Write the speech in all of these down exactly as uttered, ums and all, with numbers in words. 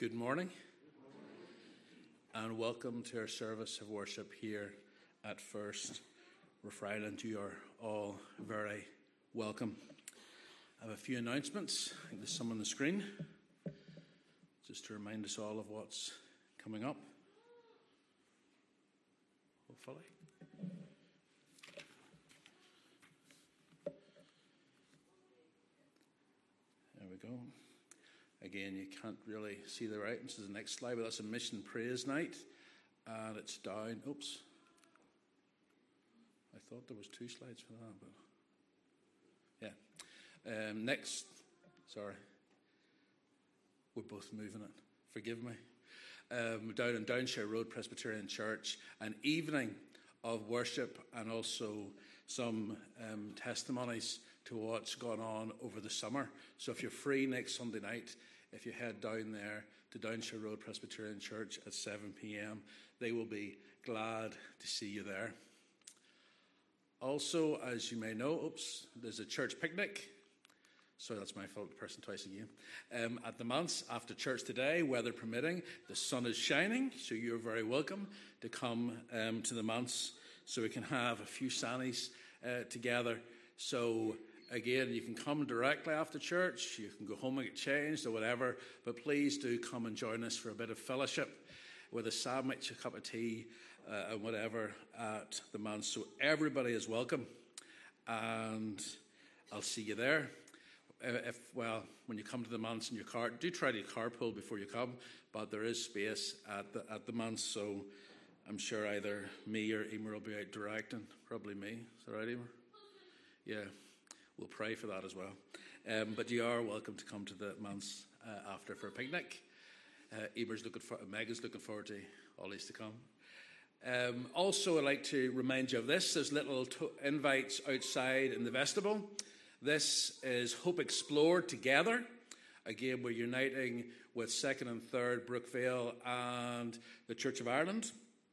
Good morning, and welcome to our service of worship here at First Rathfriland. You are all very welcome. I have a few announcements. I think there's some on the screen, just to remind us all of what's coming up, hopefully. There we go. Again, you can't really see the right. This is the next slide, but that's a mission praise night, and it's down. Oops. I thought there was two slides for that, but yeah. Um, next, sorry. We're both moving it. Forgive me. Um, down in Downshire Road Presbyterian Church, an evening of worship and also some um, testimonies to what's gone on over the summer. So if you're free next Sunday night, if you head down there to Downshire Road Presbyterian Church at seven p.m, they will be glad to see you there. Also, as you may know, oops, there's a church picnic. Sorry, that's my fault, person twice again. Um, at the manse after church today, weather permitting, the sun is shining, so you're very welcome to come um, to the manse so we can have a few sannies uh, together. So again, you can come directly after church, you can go home and get changed or whatever, but please do come and join us for a bit of fellowship with a sandwich, a cup of tea, uh, and whatever at the manse. So everybody is welcome, and I'll see you there. Uh, if well, when you come to the manse in your car, do try to carpool before you come, but there is space at the at the manse, so I'm sure either me or Emer will be out directing. Probably me. Is that right, Emer? Yeah. We'll pray for that as well. Um, but you are welcome to come to the manse uh, after for a picnic. Uh, Eber's looking for, Megan's looking forward to all these to come. Um, also, I'd like to remind you of this. There's little to- invites outside in the vestibule. This is Hope Explored Together. Again, we're uniting with Second and Third Brookvale and the Church of Ireland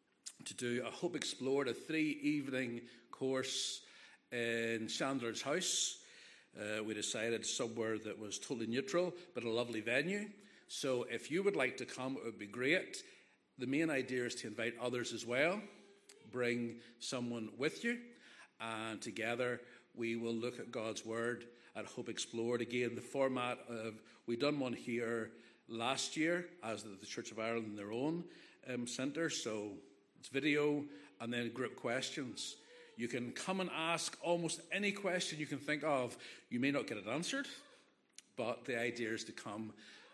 to do a Hope Explored, a three-evening course in Chandler's House. Uh, we decided somewhere that was totally neutral, but a lovely venue. So if you would like to come, it would be great. The main idea is to invite others as well. Bring someone with you, and together we will look at God's Word at Hope Explored. Again, the format of, we done one here last year as the, the Church of Ireland in their own um, centre. So it's video and then group questions. You can come and ask almost any question you can think of. You may not get it answered, but the idea is to come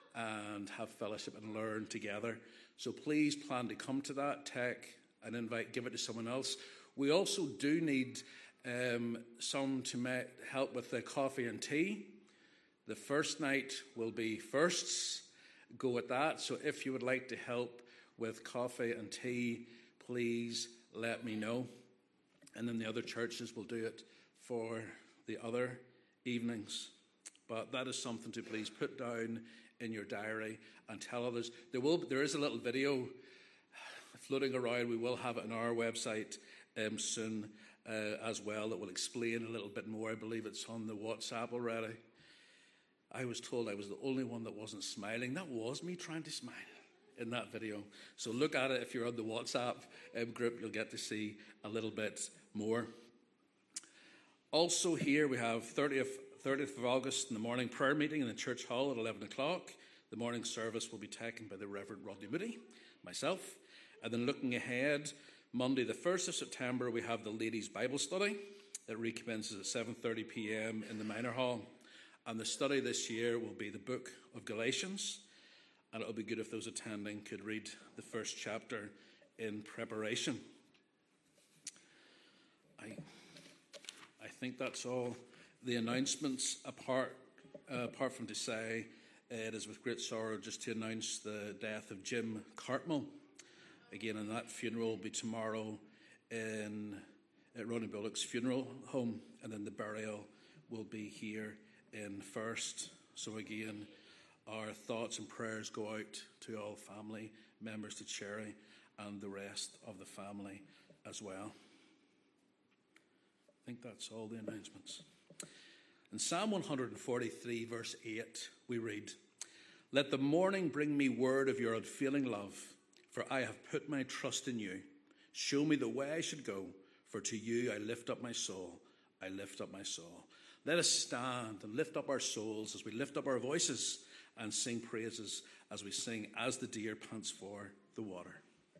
and have fellowship and learn together. So please plan to come to that, take an invite, give it to someone else. We also do need um, some to ma- help with the coffee and tea. The first night will be firsts. Go at that. So if you would like to help with coffee and tea, please let me know. And then the other churches will do it for the other evenings. But that is something to please put down in your diary and tell others. There will, there is a little video floating around. We will have it on our website um, soon uh, as well that will explain a little bit more. I believe it's on the WhatsApp already. I was told I was the only one that wasn't smiling. That was me trying to smile in that video. So look at it. If you're on the WhatsApp um, group, you'll get to see a little bit more. Also here we have thirtieth, thirtieth of August in the morning prayer meeting in the church hall at eleven o'clock. The morning service will be taken by the Reverend Rodney Moody, myself. And then looking ahead, Monday the first of September, we have the ladies' Bible study that recommences at seven thirty p.m. in the minor hall. And the study this year will be the book of Galatians. And it would be good if those attending could read the first chapter in preparation. I, I think that's all the announcements, apart, uh, apart from to say uh, it is with great sorrow just to announce the death of Jim Cartmel. Again, and that funeral will be tomorrow in at Ronnie Bullock's funeral home, and then the burial will be here in First. So again, our thoughts and prayers go out to all family members, to Cherry and the rest of the family as well. I think that's all the announcements. In Psalm one forty-three, verse eight, we read, Let the morning bring me word of your unfailing love, for I have put my trust in you. Show me the way I should go, for to you I lift up my soul. I lift up my soul. Let us stand and lift up our souls as we lift up our voices and sing praises as we sing As the Deer Pants for the Water.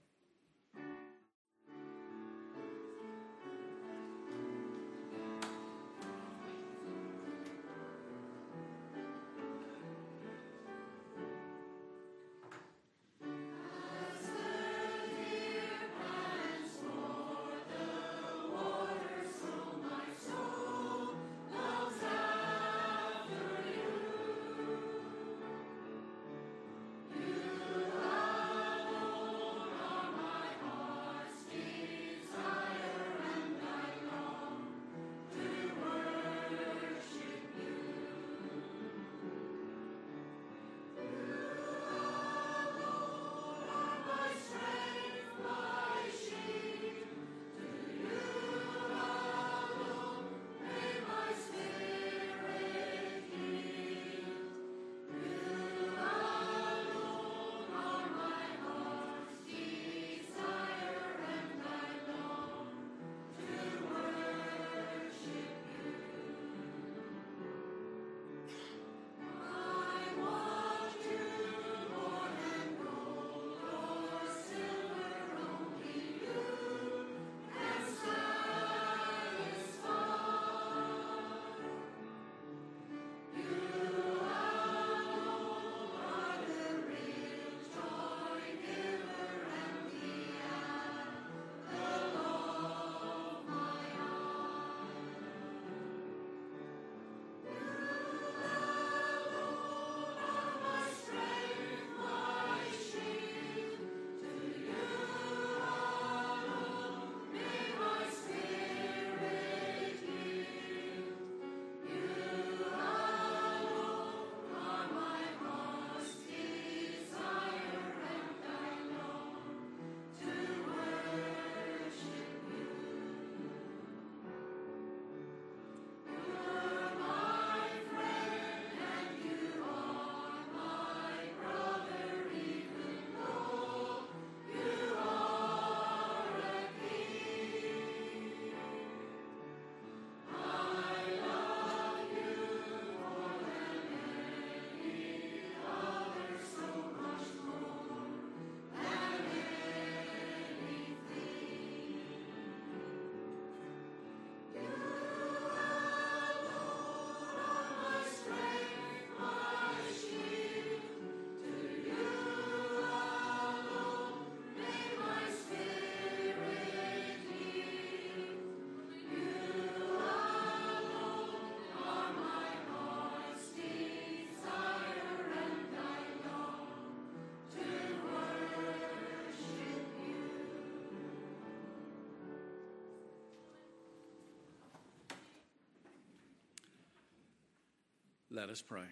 Let us pray.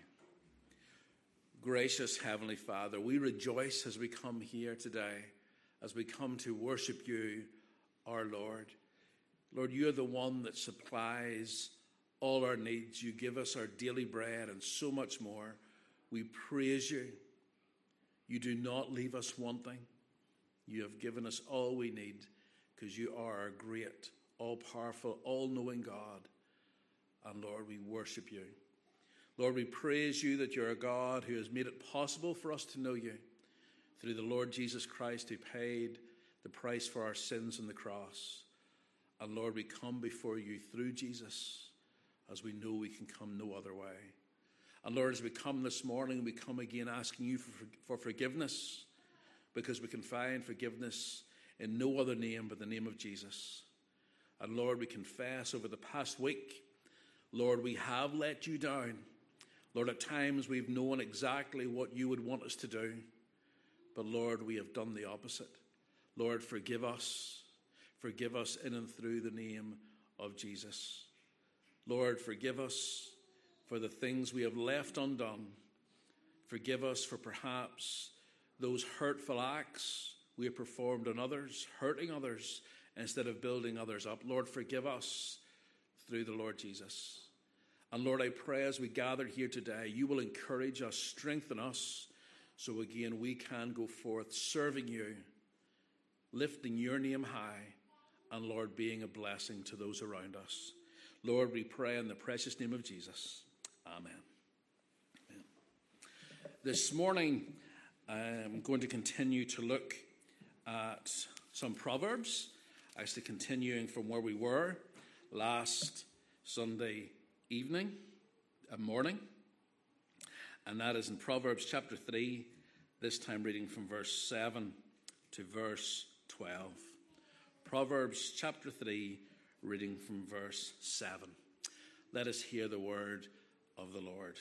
Gracious Heavenly Father, we rejoice as we come here today, as we come to worship you, our Lord. Lord, you are the one that supplies all our needs. You give us our daily bread and so much more. We praise you. You do not leave us wanting. You have given us all we need because you are our great, all-powerful, all-knowing God. And Lord, we worship you. Lord, we praise you that you're a God who has made it possible for us to know you through the Lord Jesus Christ, who paid the price for our sins on the cross. And Lord, we come before you through Jesus as we know we can come no other way. And Lord, as we come this morning, we come again asking you for, for forgiveness, because we can find forgiveness in no other name but the name of Jesus. And Lord, we confess over the past week, Lord, we have let you down. Lord, at times we've known exactly what you would want us to do. But Lord, we have done the opposite. Lord, forgive us. Forgive us in and through the name of Jesus. Lord, forgive us for the things we have left undone. Forgive us for perhaps those hurtful acts we have performed on others, hurting others instead of building others up. Lord, forgive us through the Lord Jesus. And Lord, I pray as we gather here today, you will encourage us, strengthen us, So again, we can go forth serving you, lifting your name high, and Lord, being a blessing to those around us. Lord, we pray in the precious name of Jesus. Amen. Amen. This morning, I'm going to continue to look at some Proverbs, actually continuing from where we were last Sunday evening and morning. And that is in Proverbs chapter three, this time reading from verse seven to verse twelve. Proverbs chapter three, reading from verse seven. Let us hear the word of the Lord.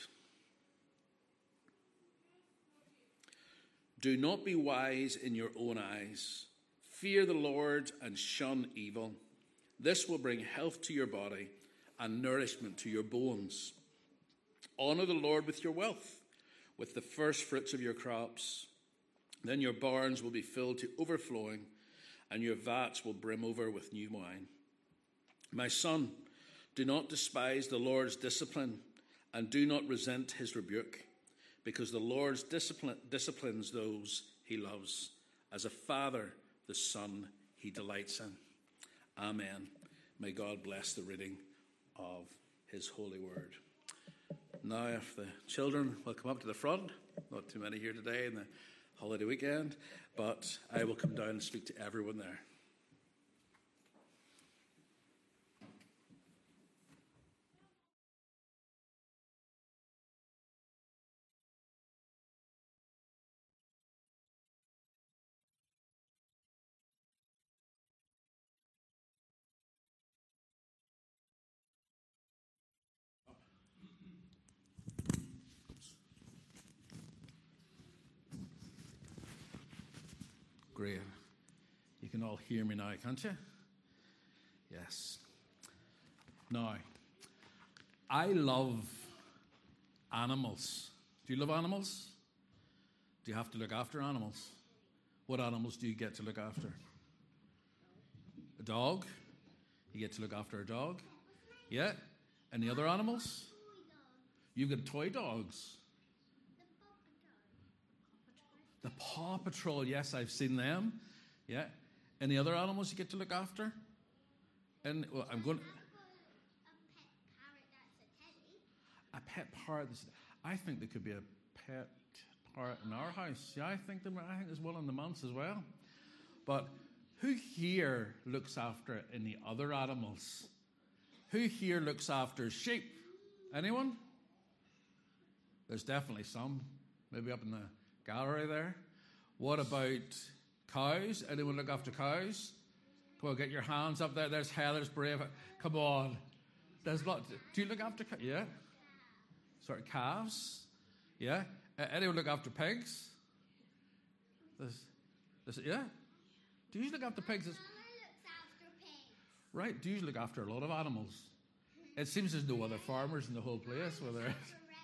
Do not be wise in your own eyes. Fear the Lord and shun evil. This will bring health to your body and nourishment to your bones. Honor the Lord with your wealth, with the first fruits of your crops. Then your barns will be filled to overflowing, and your vats will brim over with new wine. My son, do not despise the Lord's discipline, and do not resent his rebuke, because the Lord discipline, disciplines those he loves. As a father, the son he delights in. Amen. May God bless the reading of his holy word. Now, if the children will come up to the front, not too many here today in the holiday weekend, but I will come down and speak to everyone there. Great. You can all hear me now, can't you? Yes. Now, I love animals. Do you love animals? Do you have to look after animals? What animals do you get to look after? A dog? You get to look after a dog? Yeah? Any other animals? You've got toy dogs. The Paw Patrol, yes, I've seen them. Yeah. Any other animals you get to look after? And well, I'm going. A pet parrot. That's, I think there could be a pet parrot in our house. Yeah, I think there. I think there's one in the manse as well. But who here looks after any other animals? Who here looks after sheep? Anyone? There's definitely some. Maybe up in the gallery there. What about cows? Anyone look after cows? Come on, get your hands up there. There's Heather's brave. Come on. There's lot. Do you look after cows? Yeah. Sort of calves? Yeah. Uh, anyone look after pigs? There's, there's, yeah. Do you look after pigs? There's, right. Do you look after a lot of animals? It seems there's no other farmers in the whole place. Whether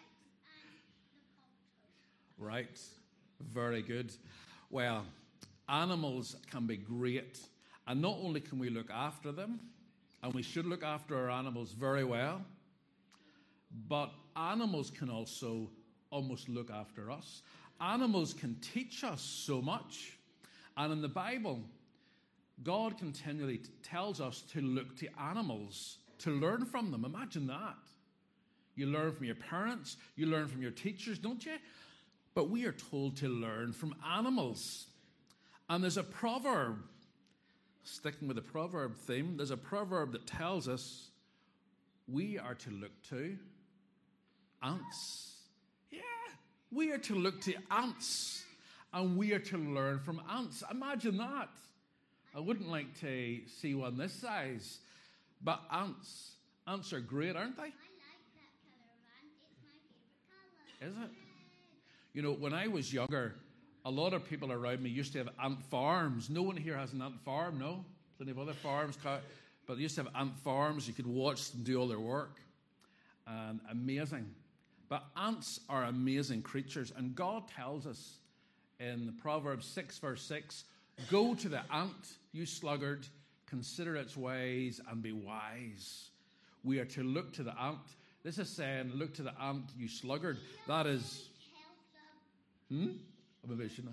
right. Very good. Well, animals can be great. And not only can we look after them, and we should look after our animals very well, but animals can also almost look after us. Animals can teach us so much. And in the Bible, God continually tells us to look to animals, to learn from them. Imagine that. You learn from your parents, you learn from your teachers, don't you? But we are told to learn from animals. And there's a proverb, sticking with the proverb theme, there's a proverb that tells us we are to look to ants. Yeah, we are to look to ants. And we are to learn from ants. Imagine that. I wouldn't like to see one this size. But ants, ants are great, aren't they? I like that colour of ant. It's my favourite colour. Is it? You know, when I was younger, a lot of people around me used to have ant farms. No one here has an ant farm, no? Plenty of other farms. But they used to have ant farms. You could watch them do all their work. And amazing. But ants are amazing creatures. And God tells us in Proverbs six, verse six, go to the ant, you sluggard, consider its ways and be wise. We are to look to the ant. This is saying, look to the ant, you sluggard. That is... Hmm? Maybe I shouldn't.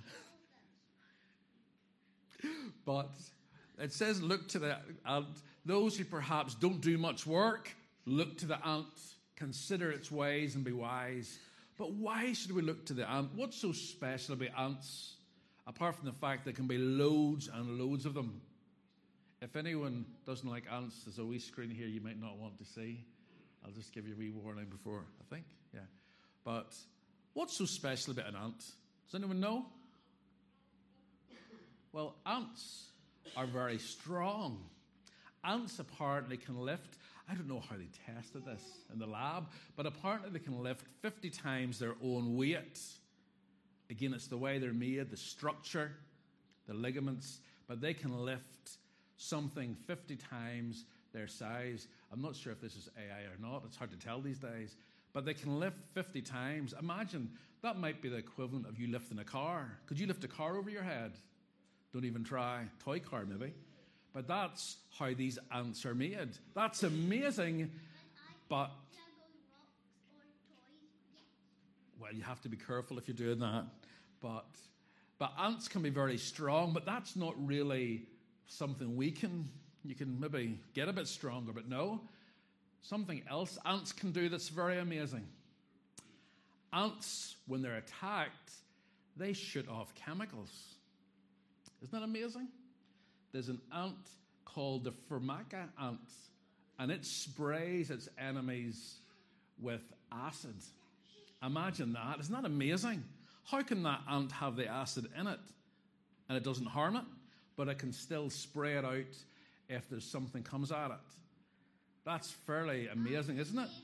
But it says, look to the ant. Those who perhaps don't do much work, look to the ant, consider its ways and be wise. But why should we look to the ant? What's so special about ants? Apart from the fact there can be loads and loads of them. If anyone doesn't like ants, there's a wee screen here you might not want to see. I'll just give you a wee warning before, I think. Yeah. But what's so special about an ant? Does anyone know? Well, ants are very strong. Ants apparently can lift, I don't know how they tested this in the lab, but apparently they can lift fifty times their own weight. Again, it's the way they're made, the structure, the ligaments, but they can lift something fifty times their size. I'm not sure if this is A I or not. It's hard to tell these days. But they can lift fifty times. Imagine, that might be the equivalent of you lifting a car. Could you lift a car over your head? Don't even try. Toy car, maybe. But that's how these ants are made. That's amazing. But, well, you have to be careful if you're doing that. But, but ants can be very strong, but that's not really something we can, you can maybe get a bit stronger, but no. Something else ants can do that's very amazing. Ants, when they're attacked, they shoot off chemicals. Isn't that amazing? There's an ant called the Formica ant, and it sprays its enemies with acid. Imagine that. Isn't that amazing? How can that ant have the acid in it and it doesn't harm it, but it can still spray it out if there's something comes at it? That's fairly amazing, isn't it?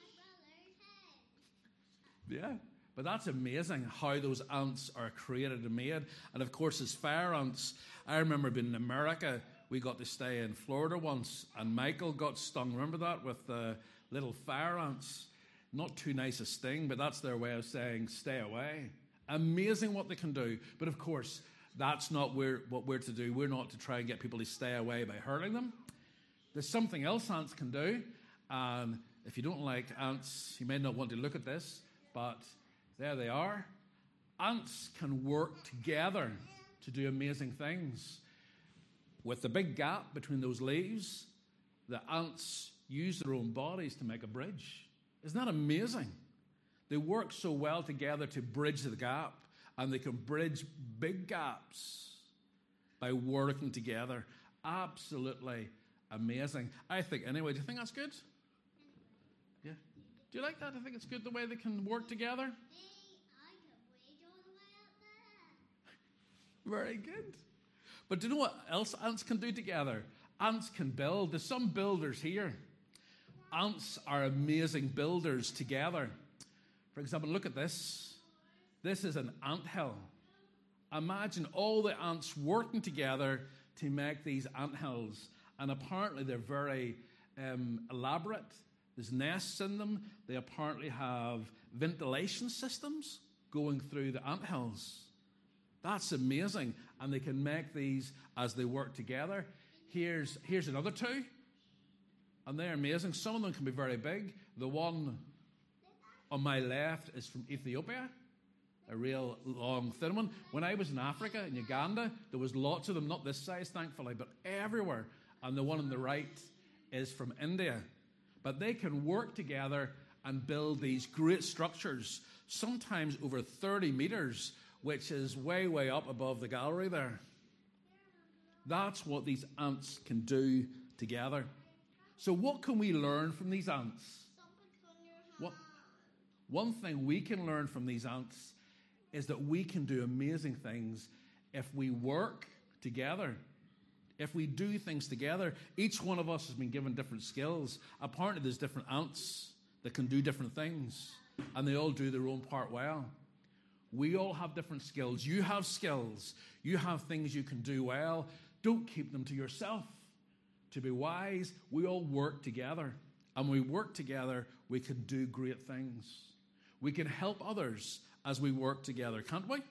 Yeah. But that's amazing how those ants are created and made. And of course, as fire ants, I remember being in America. We got to stay in Florida once, and Michael got stung. Remember that? With the little fire ants. Not too nice a sting, but that's their way of saying stay away. Amazing what they can do. But of course, that's not we're, what we're to do. We're not to try and get people to stay away by hurting them. There's something else ants can do. And if you don't like ants, you may not want to look at this, but there they are. Ants can work together to do amazing things. With the big gap between those leaves, the ants use their own bodies to make a bridge. Isn't that amazing? They work so well together to bridge the gap, and they can bridge big gaps by working together. Absolutely amazing. I think, anyway, do you think that's good? Yeah. Do you like that? I think it's good the way they can work together. Very good. But do you know what else ants can do together? Ants can build. There's some builders here. Ants are amazing builders together. For example, look at this. This is an anthill. Imagine all the ants working together to make these anthills. And apparently they're very um, elaborate. There's nests in them. They apparently have ventilation systems going through the anthills. That's amazing. And they can make these as they work together. Here's, here's another two. And they're amazing. Some of them can be very big. The one on my left is from Ethiopia. A real long, thin one. When I was in Africa, in Uganda, there was lots of them. Not this size, thankfully, but everywhere. And the one on the right is from India. But they can work together and build these great structures, sometimes over thirty meters, which is way, way up above the gallery there. That's what these ants can do together. So what can we learn from these ants? What, one thing we can learn from these ants is that we can do amazing things if we work together. If we do things together. Each one of us has been given different skills. Apparently there's different ants that can do different things, and they all do their own part well. We all have different skills. You have skills. You have things you can do well. Don't keep them to yourself. To be wise, we all work together. And when we work together, we can do great things. We can help others as we work together, can't we?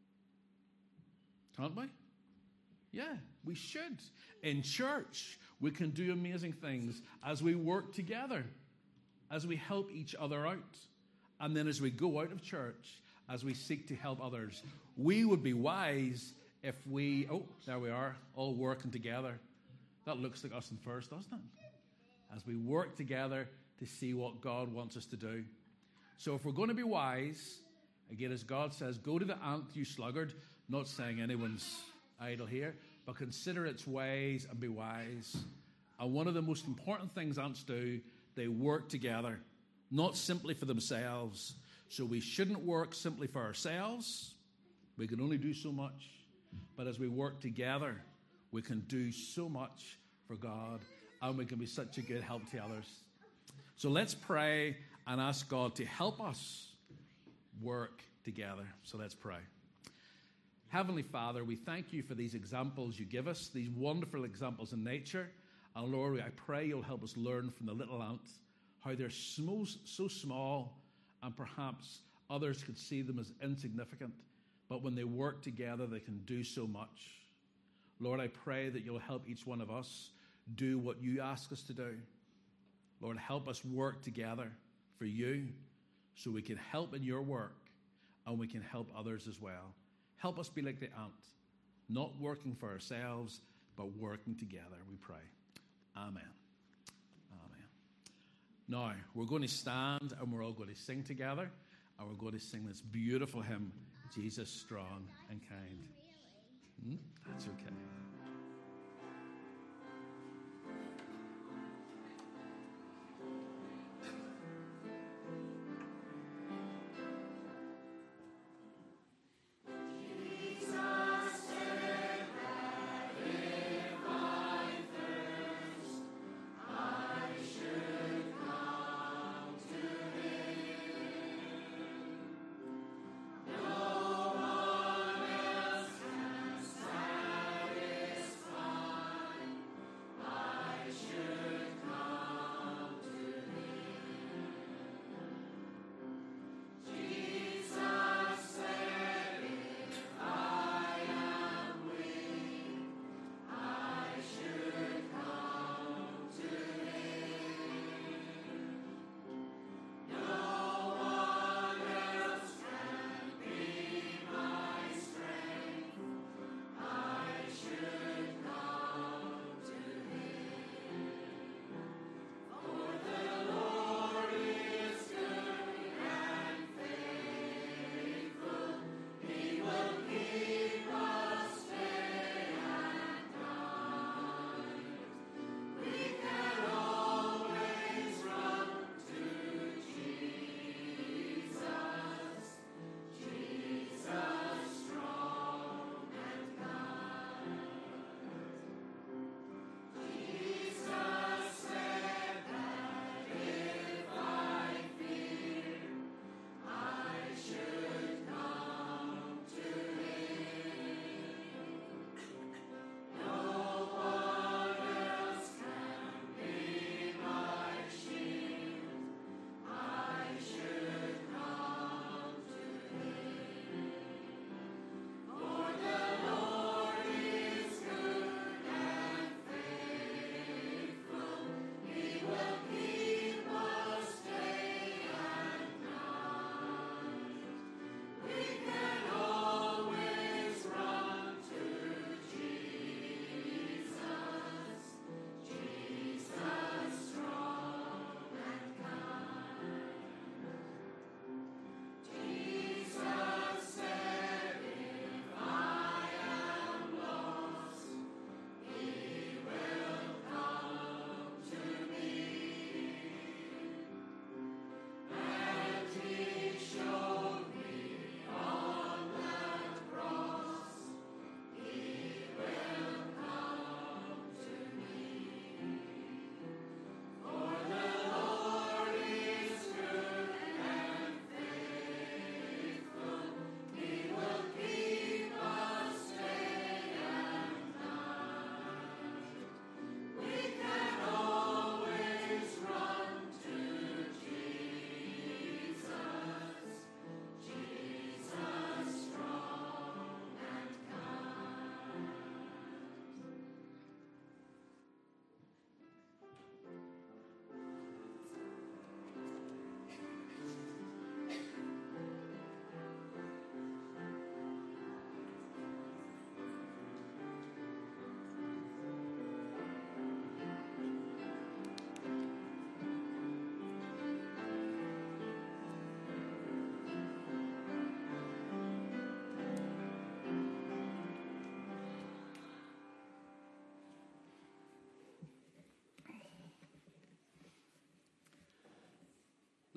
Can't we? Yeah, we should. In church, we can do amazing things as we work together, as we help each other out. And then as we go out of church as we seek to help others. We would be wise if we, oh, there we are, all working together. That looks like us in first, doesn't it? As we work together to see what God wants us to do. So if we're going to be wise, again, as God says, go to the ant, you sluggard, not saying anyone's idle here, but consider its ways and be wise. And one of the most important things ants do, they work together, not simply for themselves. So we shouldn't work simply for ourselves. We can only do so much. But as we work together, we can do so much for God, and we can be such a good help to others. So let's pray and ask God to help us work together. So let's pray. Heavenly Father, we thank you for these examples you give us, these wonderful examples in nature. And Lord, I pray you'll help us learn from the little ant how they're small, so small, and perhaps others could see them as insignificant. But when they work together, they can do so much. Lord, I pray that you'll help each one of us do what you ask us to do. Lord, help us work together for you so we can help in your work and we can help others as well. Help us be like the ant, not working for ourselves, but working together, we pray. Amen. Amen. Now, we're going to stand and we're all going to sing together, and we're going to sing this beautiful hymn, Jesus Strong and Kind. Hmm? That's okay.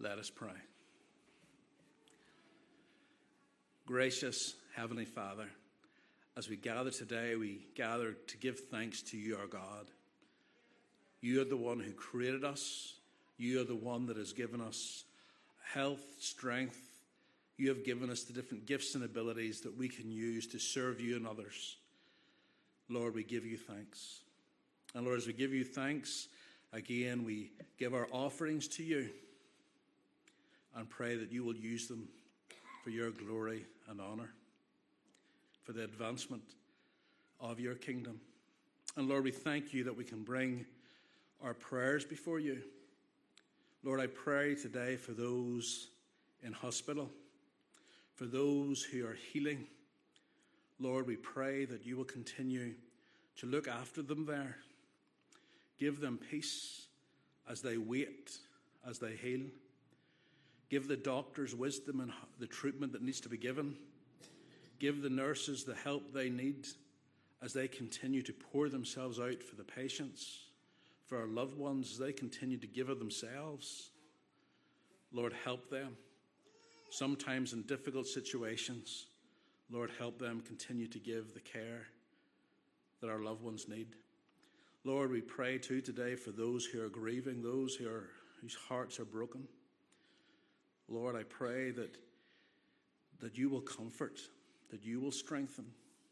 Let us pray. Gracious Heavenly Father, as we gather today, we gather to give thanks to you, our God. You are the one who created us. You are the one that has given us health, strength. You have given us the different gifts and abilities that we can use to serve you and others. Lord, we give you thanks. And Lord, as we give you thanks, again, we give our offerings to you and pray that you will use them for your glory and honor, for the advancement of your kingdom. And Lord, we thank you that we can bring our prayers before you. Lord, I pray today for those in hospital, for those who are healing. Lord, we pray that you will continue to look after them there. Give them peace as they wait, as they heal. Give the doctors wisdom and the treatment that needs to be given. Give the nurses the help they need as they continue to pour themselves out for the patients, for our loved ones, as they continue to give of themselves. Lord, help them. Sometimes in difficult situations, Lord, help them continue to give the care that our loved ones need. Lord, we pray too today for those who are grieving, those who are, whose hearts are broken. Lord, I pray that, that you will comfort, that you will strengthen.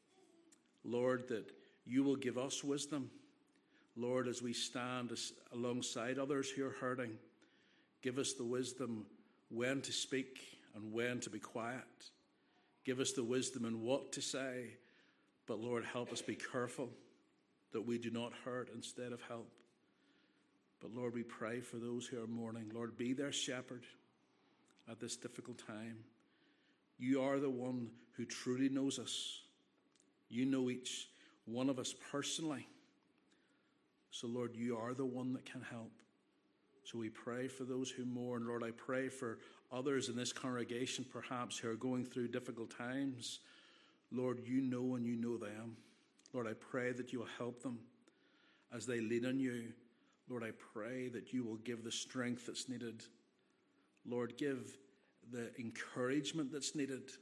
Lord, that you will give us wisdom. Lord, as we stand as, alongside others who are hurting, give us the wisdom when to speak and when to be quiet. Give us the wisdom in what to say. But Lord, help us be careful that we do not hurt instead of help. But Lord, we pray for those who are mourning. Lord, be their shepherd at this difficult time. You are the one who truly knows us. You know each one of us personally. So Lord, you are the one that can help. So we pray for those who mourn. Lord, I pray for others in this congregation perhaps who are going through difficult times. Lord, you know and you know them. Lord, I pray that you will help them as they lean on you. Lord, I pray that you will give the strength that's needed. Lord, give the encouragement that's needed.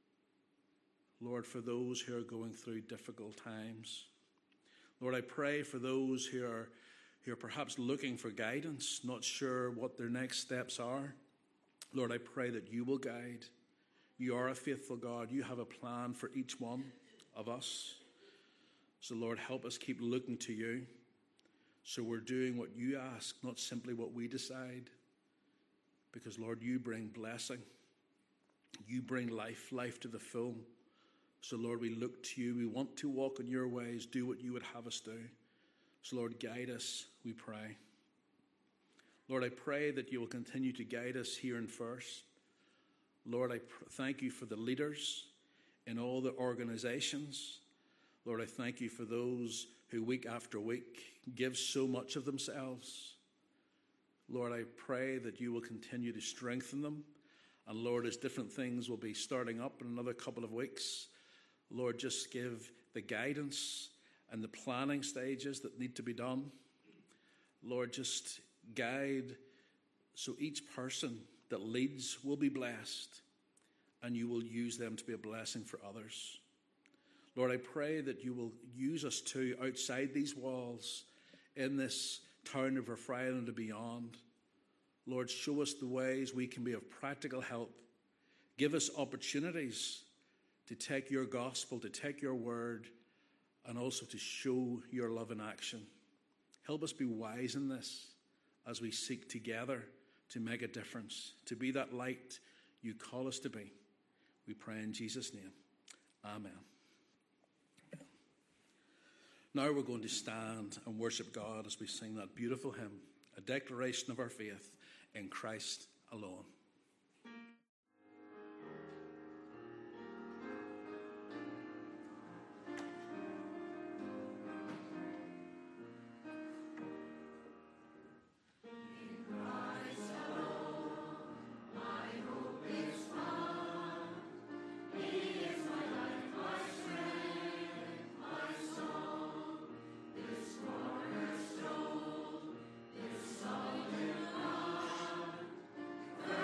Lord, for those who are going through difficult times. Lord, I pray for those who are, who are perhaps looking for guidance, not sure what their next steps are. Lord, I pray that you will guide. You are a faithful God. You have a plan for each one of us. So, Lord, help us keep looking to you. So we're doing what you ask, not simply what we decide. Because, Lord, you bring blessing. You bring life, life to the full. So, Lord, we look to you. We want to walk in your ways, do what you would have us do. So, Lord, guide us, we pray. Lord, I pray that you will continue to guide us here in First. Lord, I pr- thank you for the leaders in all the organizations. Lord, I thank you for those who week after week give so much of themselves. Lord, I pray that you will continue to strengthen them. And Lord, as different things will be starting up in another couple of weeks, Lord, just give the guidance and the planning stages that need to be done. Lord, just guide so each person that leads will be blessed and you will use them to be a blessing for others. Lord, I pray that you will use us too outside these walls in this town of Rathfriar Island and beyond. Lord, show us the ways we can be of practical help. Give us opportunities to take your gospel, to take your word, and also to show your love in action. Help us be wise in this as we seek together to make a difference, to be that light you call us to be. We pray in Jesus' name. Amen. Now we're going to stand and worship God as we sing that beautiful hymn, a declaration of our faith in Christ alone. Cornerstone, this solid rock,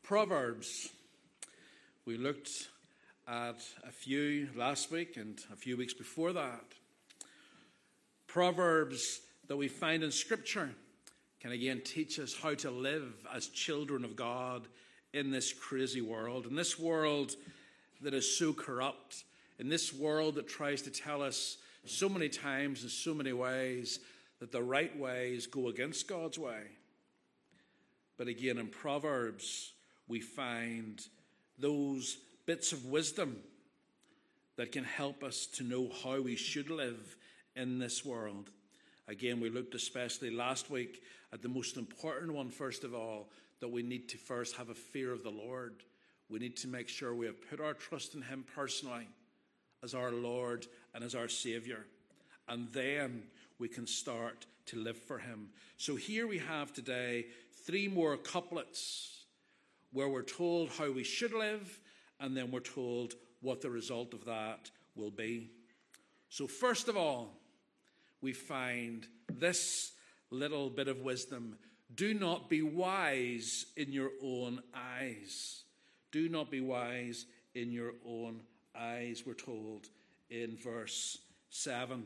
Proverbs. We looked at a few last week and a few weeks before that. Proverbs that we find in Scripture can again teach us how to live as children of God in this crazy world, in this world that is so corrupt, in this world that tries to tell us so many times in so many ways that the right ways go against God's way. But again, in Proverbs, we find those bits of wisdom that can help us to know how we should live in this world. Again, we looked especially last week at the most important one, first of all, that we need to first have a fear of the Lord. We need to make sure we have put our trust in him personally as our Lord and as our Savior. And then we can start to live for him. So here we have today three more couplets where we're told how we should live, and then we're told what the result of that will be. So first of all, we find this little bit of wisdom. Do not be wise in your own eyes. Do not be wise in your own eyes, we're told in verse seven.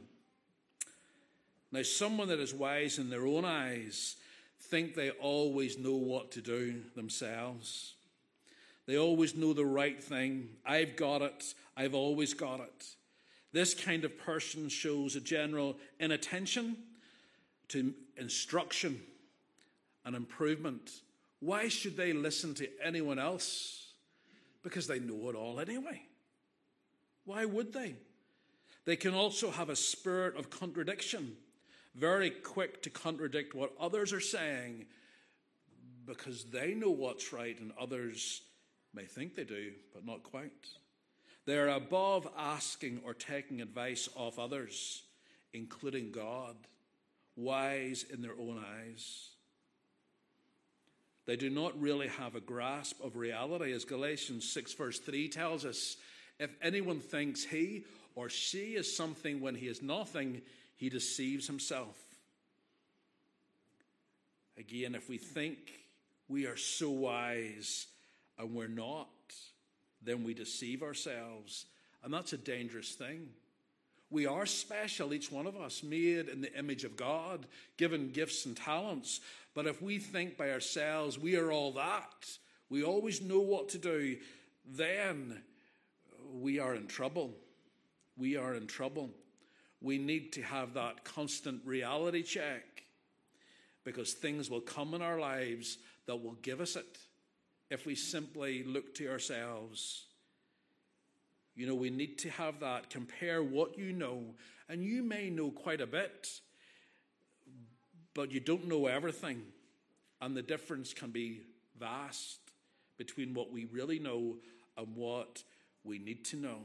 Now, someone that is wise in their own eyes think they always know what to do themselves. They always know the right thing. I've got it. I've always got it. This kind of person shows a general inattention to instruction and improvement. Why should they listen to anyone else? Because they know it all anyway. Why would they? They can also have a spirit of contradiction, very quick to contradict what others are saying because they know what's right and others may think they do, but not quite. They are above asking or taking advice of others, including God, wise in their own eyes. They do not really have a grasp of reality, as Galatians six verse three tells us. If anyone thinks he or she is something when he is nothing, he deceives himself. Again, if we think we are so wise and we're not, then we deceive ourselves. And that's a dangerous thing. We are special, each one of us, made in the image of God, given gifts and talents. But if we think by ourselves we are all that, we always know what to do, then we are in trouble. We are in trouble. We need to have that constant reality check, because things will come in our lives that will give us it if we simply look to ourselves. You know, we need to have that. Compare what you know, and you may know quite a bit, but you don't know everything, and the difference can be vast between what we really know and what we need to know.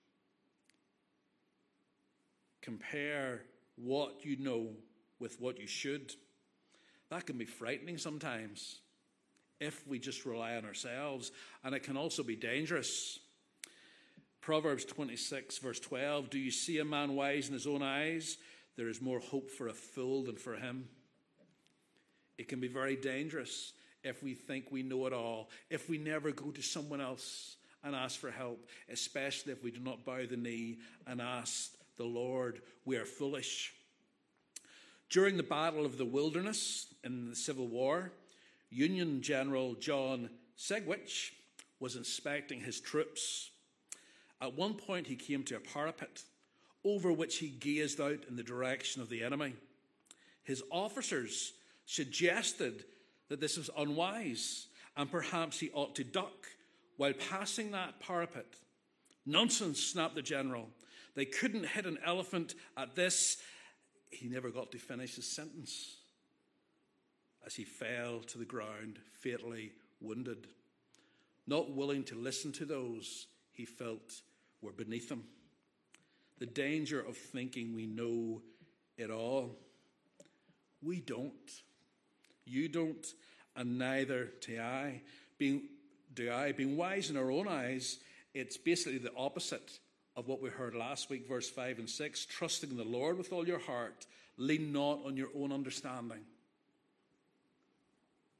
Compare what you know with what you should. That can be frightening sometimes if we just rely on ourselves, and it can also be dangerous. Proverbs twenty-six verse twelve, do you see a man wise in his own eyes? There is more hope for a fool than for him. It can be very dangerous if we think we know it all, if we never go to someone else and ask for help, especially if we do not bow the knee and ask the Lord. We are foolish. During the Battle of the Wilderness in the Civil War, Union General John Segwitch was inspecting his troops. At one point, he came to a parapet over which he gazed out in the direction of the enemy. His officers suggested that this was unwise and perhaps he ought to duck while passing that parapet. Nonsense, snapped the general. They couldn't hit an elephant at this. He never got to finish his sentence as he fell to the ground, fatally wounded, not willing to listen to those he felt were beneath him. The danger of thinking we know it all. We don't. You don't, and neither do I. Being, do I. Being wise in our own eyes, it's basically the opposite of what we heard last week, verse five and six. Trusting the Lord with all your heart. Lean not on your own understanding.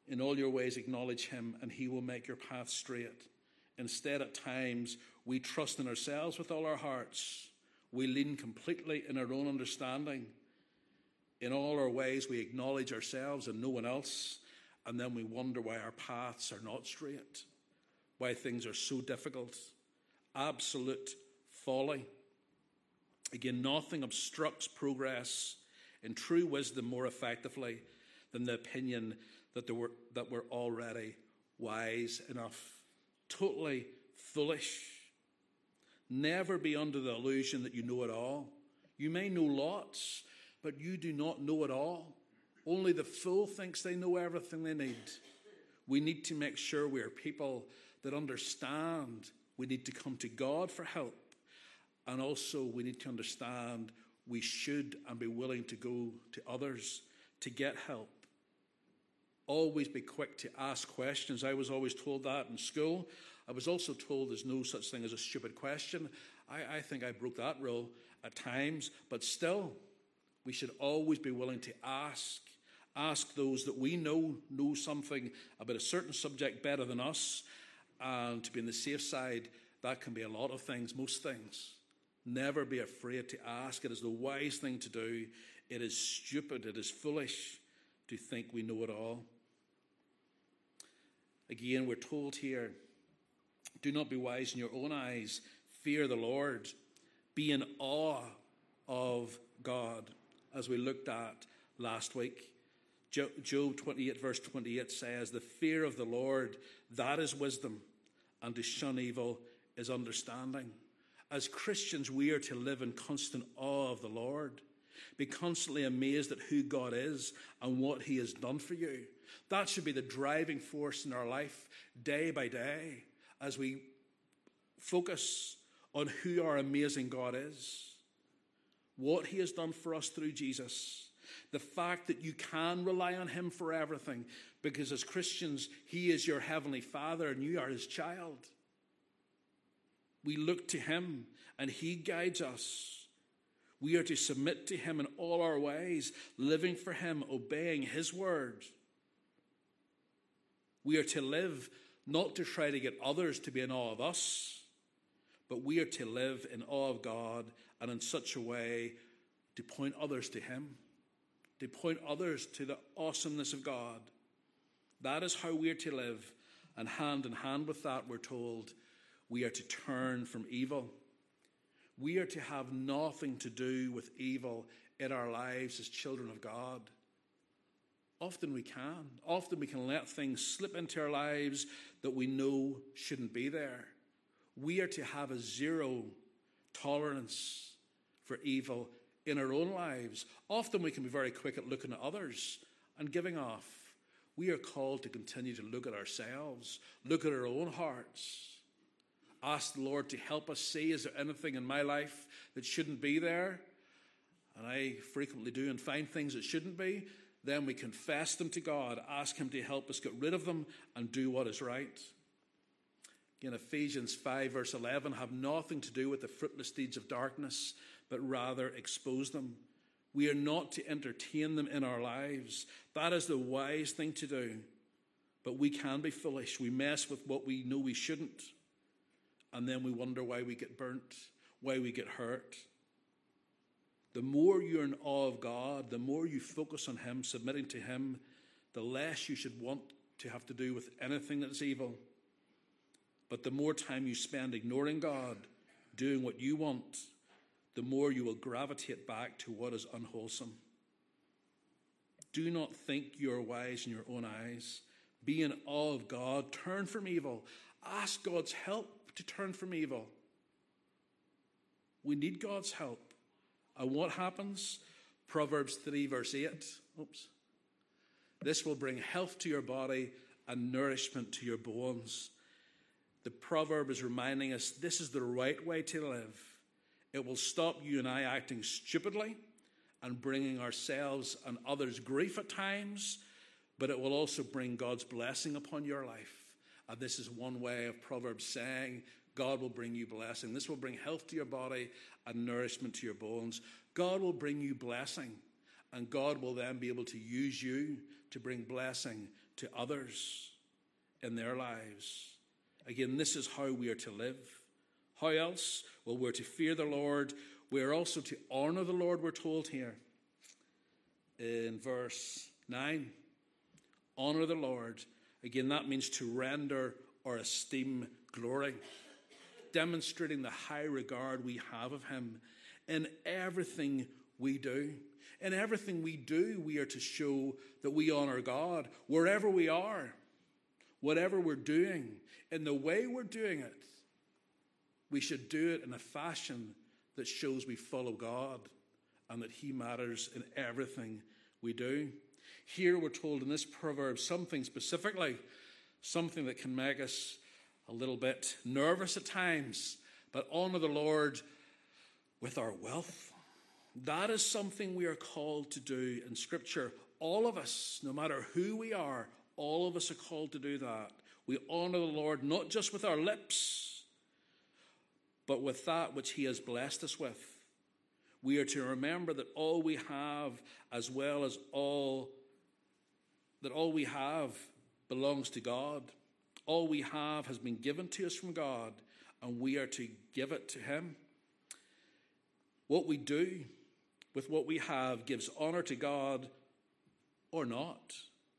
In all your ways acknowledge him, and he will make your path straight. Instead, at times, we trust in ourselves with all our hearts. We lean completely in our own understanding. In all our ways, we acknowledge ourselves and no one else, and then we wonder why our paths are not straight, why things are so difficult. Absolute folly. Again, nothing obstructs progress in true wisdom more effectively than the opinion that, there were, that we're already wise enough. Totally foolish. Never be under the illusion that you know it all. You may know lots, but you do not know it all. Only the fool thinks they know everything they need. We need to make sure we are people that understand. We need to come to God for help. And also we need to understand we should and be willing to go to others to get help. Always be quick to ask questions. I was always told that in school. I was also told there's no such thing as a stupid question. I, I think I broke that rule at times, but still, we should always be willing to ask. Ask those that we know know something about a certain subject better than us, and to be on the safe side, that can be a lot of things, most things. Never be afraid to ask. It is the wise thing to do. It is stupid, it is foolish to think we know it all. Again, we're told here, do not be wise in your own eyes. Fear the Lord. Be in awe of God, as we looked at last week. Job twenty-eight, verse twenty-eight says, the fear of the Lord, that is wisdom, and to shun evil is understanding. As Christians, we are to live in constant awe of the Lord. Be constantly amazed at who God is and what he has done for you. That should be the driving force in our life day by day as we focus on who our amazing God is, what he has done for us through Jesus, the fact that you can rely on him for everything, because as Christians, he is your heavenly Father and you are his child. We look to him and he guides us. We are to submit to him in all our ways, living for him, obeying his word. We are to live not to try to get others to be in awe of us, but we are to live in awe of God and in such a way to point others to him, to point others to the awesomeness of God. That is how we are to live. And hand in hand with that, we're told, we are to turn from evil. We are to have nothing to do with evil in our lives as children of God. Often we can. Often we can let things slip into our lives that we know shouldn't be there. We are to have a zero tolerance for evil in our own lives. Often we can be very quick at looking at others and giving off. We are called to continue to look at ourselves, look at our own hearts. Ask the Lord to help us see, is there anything in my life that shouldn't be there? And I frequently do and find things that shouldn't be. Then we confess them to God, ask him to help us get rid of them and do what is right. In Ephesians five verse eleven, have nothing to do with the fruitless deeds of darkness, but rather expose them. We are not to entertain them in our lives. That is the wise thing to do. But we can be foolish. We mess with what we know we shouldn't. And then we wonder why we get burnt, why we get hurt. The more you're in awe of God, the more you focus on him, submitting to him, the less you should want to have to do with anything that's evil. But the more time you spend ignoring God, doing what you want, the more you will gravitate back to what is unwholesome. Do not think you are wise in your own eyes. Be in awe of God. Turn from evil. Ask God's help to turn from evil. We need God's help. And what happens? Proverbs three verse eight. Oops. This will bring health to your body and nourishment to your bones. The proverb is reminding us this is the right way to live. It will stop you and I acting stupidly and bringing ourselves and others grief at times, but it will also bring God's blessing upon your life. And this is one way of Proverbs saying God will bring you blessing. This will bring health to your body and nourishment to your bones. God will bring you blessing, and God will then be able to use you to bring blessing to others in their lives. Again, this is how we are to live. How else? Well, we're to fear the Lord. We're also to honor the Lord, we're told here in verse nine. Honor the Lord. Again, that means to render or esteem glory, demonstrating the high regard we have of him in everything we do. In everything we do, we are to show that we honor God wherever we are, whatever we're doing, in the way we're doing it. We should do it in a fashion that shows we follow God and that he matters in everything we do. Here we're told in this proverb something specifically, something that can make us a little bit nervous at times, but honor the Lord with our wealth. That is something we are called to do in Scripture. All of us, no matter who we are, all of us are called to do that. We honor the Lord not just with our lips, but with that which he has blessed us with. We are to remember that all we have, as well as all, that all we have belongs to God. All we have has been given to us from God, and we are to give it to him. What we do with what we have gives honor to God or not.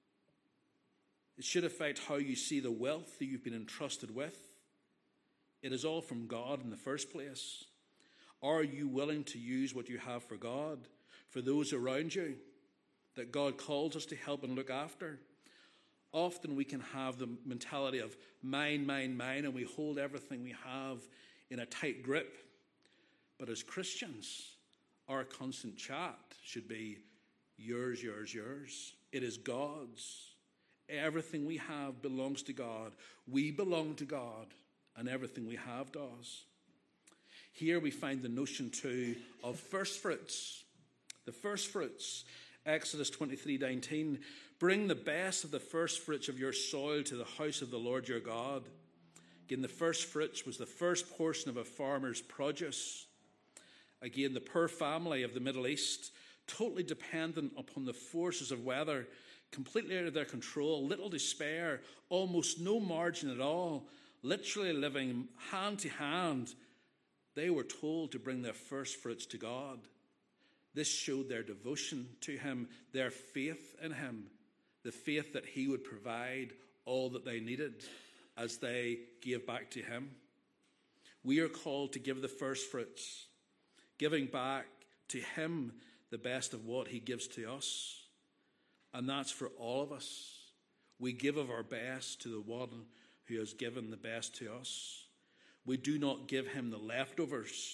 It should affect how you see the wealth that you've been entrusted with. It is all from God in the first place. Are you willing to use what you have for God, for those around you that God calls us to help and look after? Often we can have the mentality of mine, mine, mine, and we hold everything we have in a tight grip. But as Christians, our constant chat should be yours, yours, yours. It is God's. Everything we have belongs to God. We belong to God, and everything we have does. Here we find the notion too of first fruits. The first fruits. Exodus twenty-three nineteen. Bring the best of the first fruits of your soil to the house of the Lord your God. Again, the first fruits was the first portion of a farmer's produce. Again, the poor family of the Middle East, totally dependent upon the forces of weather, completely out of their control, little to spare, almost no margin at all, literally living hand to hand. They were told to bring their first fruits to God. This showed their devotion to him, their faith in him, the faith that he would provide all that they needed as they gave back to him. We are called to give the first fruits, giving back to him the best of what he gives to us. And that's for all of us. We give of our best to the one who has given the best to us. We do not give him the leftovers,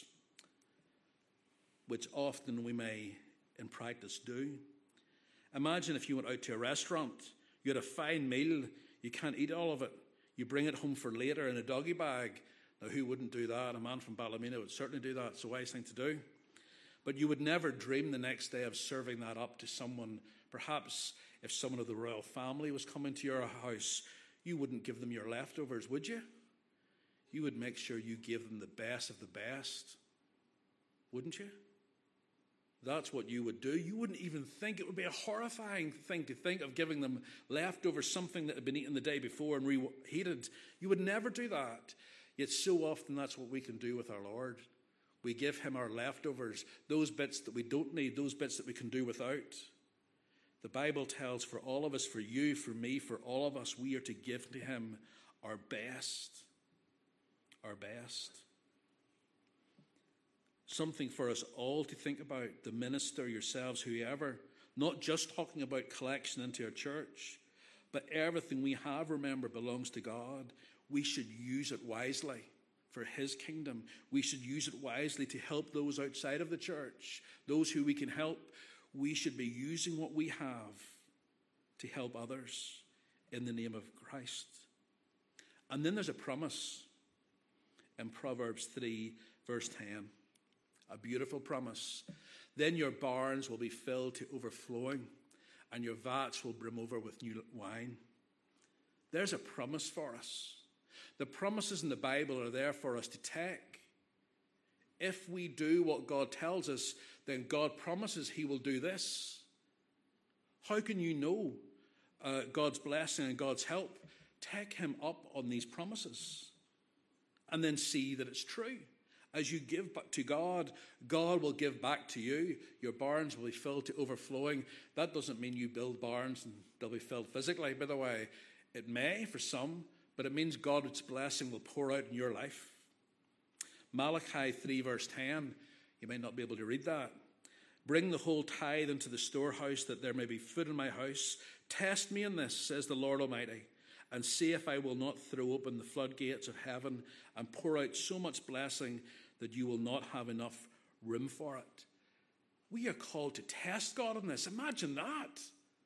which often we may in practice do. Imagine if you went out to a restaurant, you had a fine meal, you can't eat all of it. You bring it home for later in a doggy bag. Now, who wouldn't do that? A man from Ballymena would certainly do that. It's a wise thing to do. But you would never dream the next day of serving that up to someone. Perhaps if someone of the royal family was coming to your house, you wouldn't give them your leftovers, would you? You would make sure you gave them the best of the best, wouldn't you? That's what you would do. You wouldn't even think, it would be a horrifying thing to think of giving them leftovers, something that had been eaten the day before and reheated. You would never do that. Yet so often that's what we can do with our Lord. We give him our leftovers, those bits that we don't need, those bits that we can do without. The Bible tells for all of us, for you, for me, for all of us, we are to give to him our best. Our best. Something for us all to think about, the minister, yourselves, whoever, not just talking about collection into our church, but everything we have, remember, belongs to God. We should use it wisely for his kingdom. We should use it wisely to help those outside of the church, those who we can help. We should be using what we have to help others in the name of Christ. And then there's a promise in Proverbs three, verse ten. A beautiful promise. Then your barns will be filled to overflowing, and your vats will brim over with new wine. There's a promise for us. The promises in the Bible are there for us to take. If we do what God tells us, then God promises he will do this. How can you know uh, God's blessing and God's help, take him up on these promises and then see that it's true. As you give back to God, God will give back to you. Your barns will be filled to overflowing. That doesn't mean you build barns and they'll be filled physically, by the way. It may for some, but it means God's blessing will pour out in your life. Malachi three verse ten, you may not be able to read that. Bring the whole tithe into the storehouse, that there may be food in my house. Test me in this, says the Lord Almighty, and see if I will not throw open the floodgates of heaven and pour out so much blessing that you will not have enough room for it. We are called to test God in this. Imagine that.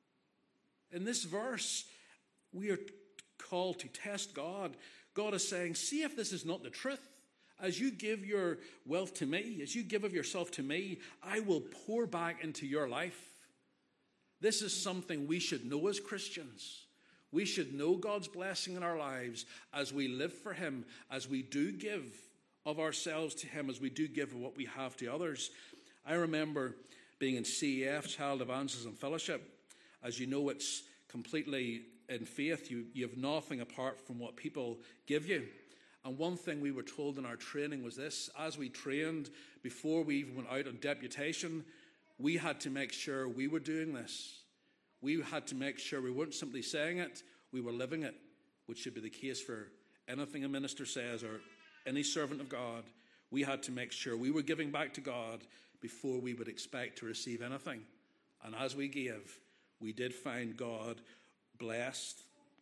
In this verse, we are called to test God. God is saying, see if this is not the truth. As you give your wealth to me, as you give of yourself to me, I will pour back into your life. This is something we should know as Christians. We should know God's blessing in our lives as we live for him, as we do give of ourselves to him, as we do give of what we have to others. I remember being in C E F, Child Evangelism Fellowship. As you know, it's completely in faith. You, you have nothing apart from what people give you. And one thing we were told in our training was this: as we trained, before we even went out on deputation, we had to make sure we were doing this. We had to make sure we weren't simply saying it, we were living it, which should be the case for anything a minister says or any servant of God. We had to make sure we were giving back to God before we would expect to receive anything. And as we gave, we did find God blessed.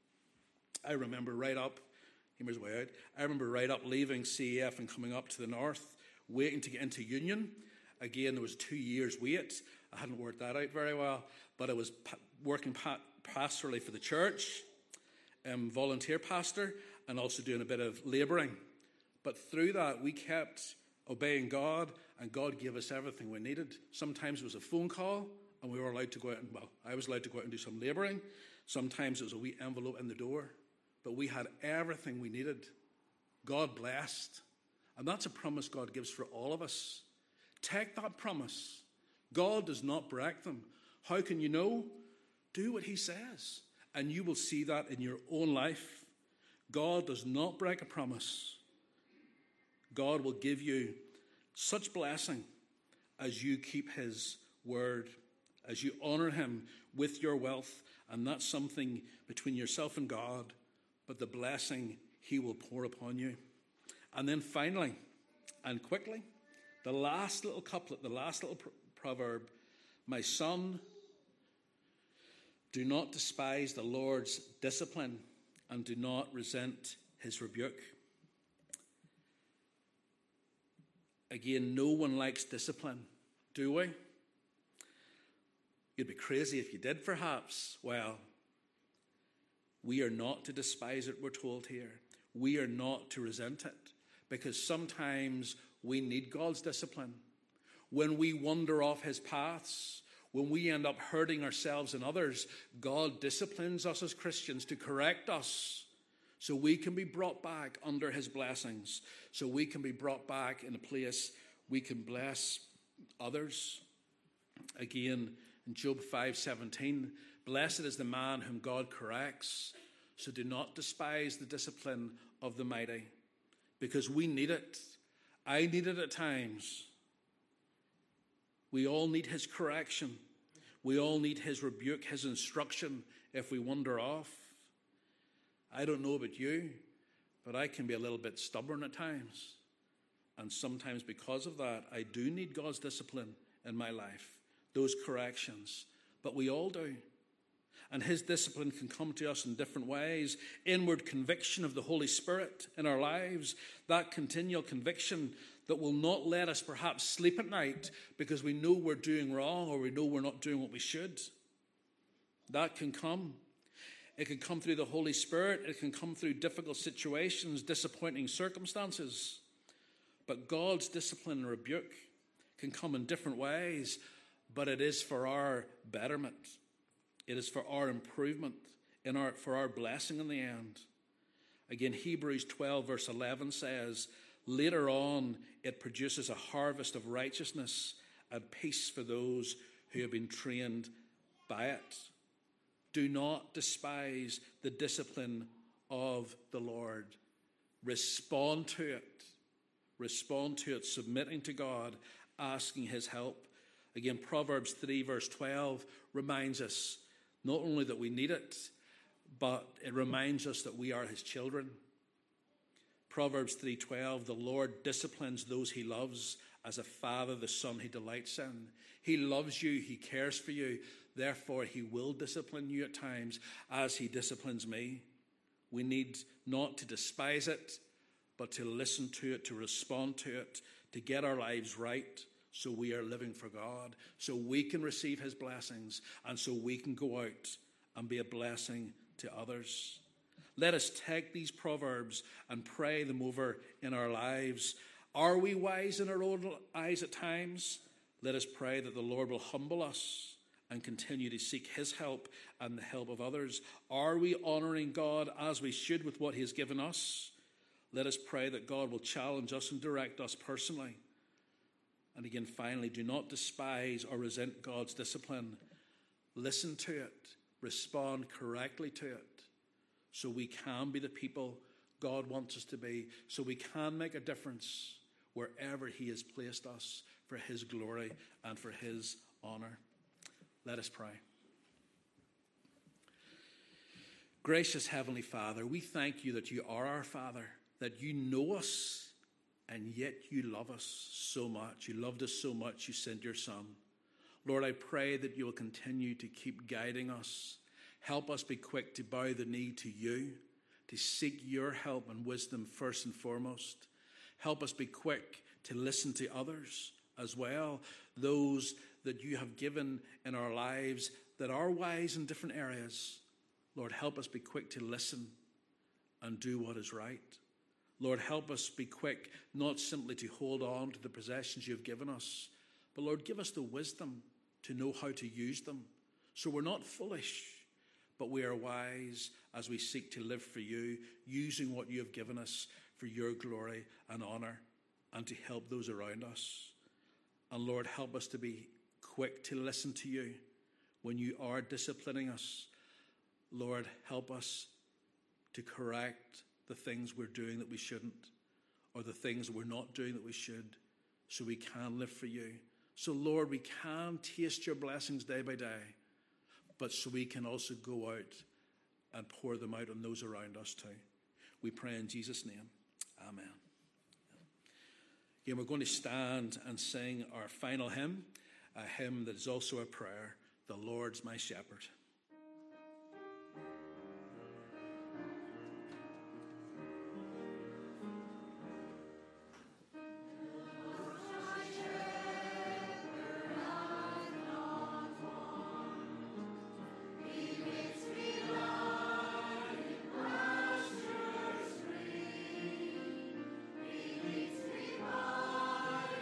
I remember right up, Here's way out. I remember right up leaving C E F and coming up to the north, waiting to get into Union. Again, there was two years wait. I hadn't worked that out very well, but I was pa- working pa- pastorally for the church, um, volunteer pastor, and also doing a bit of labouring. But through that, we kept obeying God, and God gave us everything we needed. Sometimes it was a phone call, and we were allowed to go out and, well, I was allowed to go out and do some labouring. Sometimes it was a wee envelope in the door. But we had everything we needed. God blessed. And that's a promise God gives for all of us. Take that promise. God does not break them. How can you know? Do what he says, and you will see that in your own life. God does not break a promise. God will give you such blessing as you keep his word, as you honor him with your wealth. And that's something between yourself and God. But the blessing he will pour upon you. And then finally, and quickly, the last little couplet, the last little proverb: my son, do not despise the Lord's discipline, and do not resent his rebuke. Again, no one likes discipline, do we? You'd be crazy if you did, perhaps. Well, we are not to despise it, we're told here. We are not to resent it, because sometimes we need God's discipline. When we wander off his paths, when we end up hurting ourselves and others, God disciplines us as Christians to correct us so we can be brought back under his blessings, so we can be brought back in a place we can bless others. Again, in Job five seventeen, blessed is the man whom God corrects, so do not despise the discipline of the mighty, because we need it. I need it at times. We all need his correction. We all need his rebuke, his instruction if we wander off. I don't know about you, but I can be a little bit stubborn at times. And sometimes because of that, I do need God's discipline in my life, those corrections. But we all do. And his discipline can come to us in different ways. Inward conviction of the Holy Spirit in our lives, that continual conviction that will not let us perhaps sleep at night because we know we're doing wrong or we know we're not doing what we should. That can come. It can come through the Holy Spirit. It can come through difficult situations, disappointing circumstances. But God's discipline and rebuke can come in different ways, but it is for our betterment. It is for our improvement, in our, for our blessing in the end. Again, Hebrews twelve verse eleven says, later on it produces a harvest of righteousness and peace for those who have been trained by it. Do not despise the discipline of the Lord. Respond to it. Respond to it, submitting to God, asking his help. Again, Proverbs three verse twelve reminds us not only that we need it, but it reminds us that we are his children. Proverbs three twelve, the Lord disciplines those he loves as a father the son he delights in. He loves you, he cares for you, therefore he will discipline you at times as he disciplines me. We need not to despise it, but to listen to it, to respond to it, to get our lives right so we are living for God, so we can receive his blessings, and so we can go out and be a blessing to others. Let us take these proverbs and pray them over in our lives. Are we wise in our own eyes at times? Let us pray that the Lord will humble us and continue to seek his help and the help of others. Are we honoring God as we should with what he has given us? Let us pray that God will challenge us and direct us personally. And again, finally, do not despise or resent God's discipline. Listen to it. Respond correctly to it, so we can be the people God wants us to be, so we can make a difference wherever he has placed us for his glory and for his honor. Let us pray. Gracious Heavenly Father, we thank you that you are our Father, that you know us, and yet you love us so much. You loved us so much, you sent your Son. Lord, I pray that you will continue to keep guiding us. Help us be quick to bow the knee to you, to seek your help and wisdom first and foremost. Help us be quick to listen to others as well, those that you have given in our lives that are wise in different areas. Lord, help us be quick to listen and do what is right. Lord, help us be quick not simply to hold on to the possessions you have given us, but Lord, give us the wisdom to know how to use them, so we're not foolish, but we are wise as we seek to live for you, using what you have given us for your glory and honor, and to help those around us. And Lord, help us to be quick to listen to you when you are disciplining us. Lord, help us to correct the things we're doing that we shouldn't, or the things we're not doing that we should, so we can live for you. So Lord, we can taste your blessings day by day, but so we can also go out and pour them out on those around us too. We pray in Jesus' name. Amen. Again, we're going to stand and sing our final hymn, a hymn that is also a prayer, "The Lord's My Shepherd."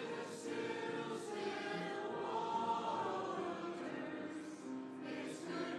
It's good.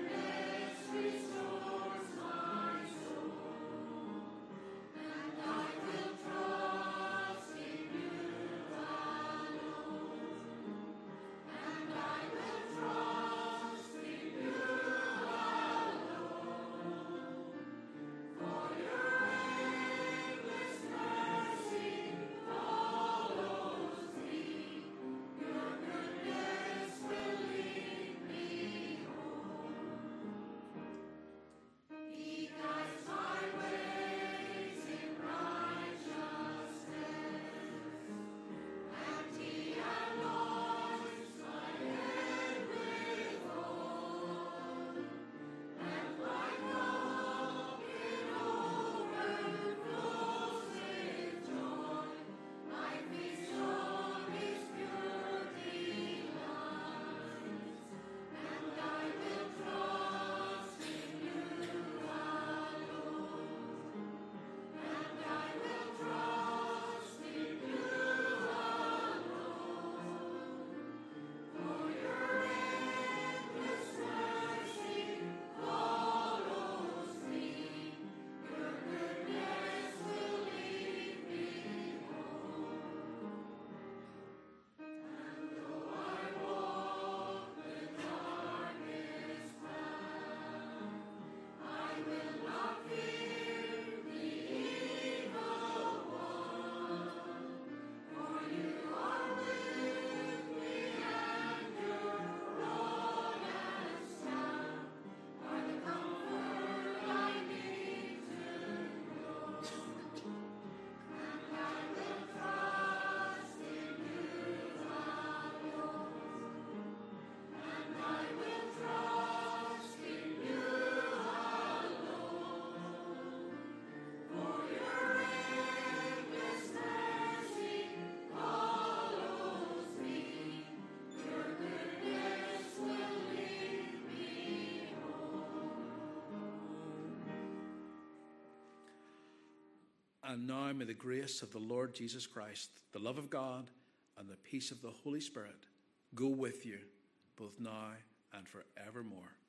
And now may the grace of the Lord Jesus Christ, the love of God, and the peace of the Holy Spirit go with you both now and forevermore.